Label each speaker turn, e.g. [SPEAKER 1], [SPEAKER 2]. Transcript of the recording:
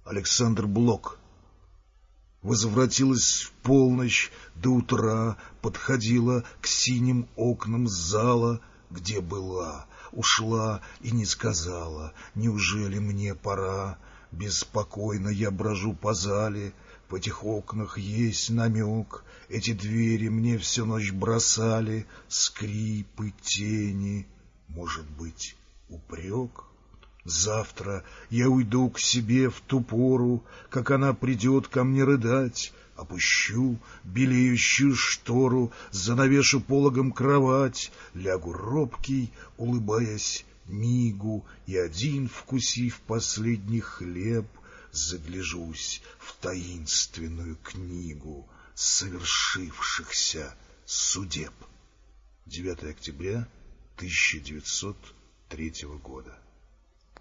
[SPEAKER 1] Александр Блок. Возвратилась в полночь, до утра подходила к синим окнам зала, где была, ушла и не сказала: неужели мне пора? Беспокойно я брожу по зале, в этих окнах есть намек, эти двери мне всю ночь бросали скрипы, тени, может быть, упрек? Завтра я уйду к себе в ту пору, как она придет ко мне рыдать, опущу белеющую штору, занавешу пологом кровать, лягу робкий, улыбаясь мигу, и один, вкусив последний хлеб, загляжусь в таинственную книгу совершившихся судеб. 9 октября 1903 года.